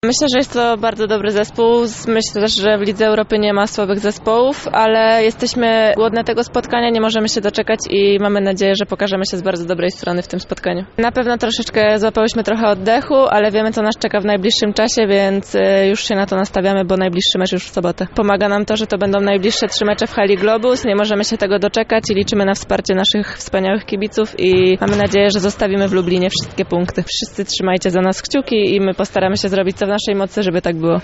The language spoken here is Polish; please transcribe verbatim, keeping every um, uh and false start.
Myślę, że jest to bardzo dobry zespół. Myślę też, że w Lidze Europy nie ma słabych zespołów, ale jesteśmy głodne tego spotkania, nie możemy się doczekać i mamy nadzieję, że pokażemy się z bardzo dobrej strony w tym spotkaniu. Na pewno troszeczkę złapałyśmy trochę oddechu, ale wiemy, co nas czeka w najbliższym czasie, więc już się na to nastawiamy, bo najbliższy mecz już w sobotę. Pomaga nam to, że to będą najbliższe trzy mecze w hali Globus, nie możemy się tego doczekać i liczymy na wsparcie naszych wspaniałych kibiców i mamy nadzieję, że zostawimy w Lublinie wszystkie punkty. Wszyscy trzymajcie za nas kciuki i my postaramy się zrobić co w naszej mocy, żeby tak było.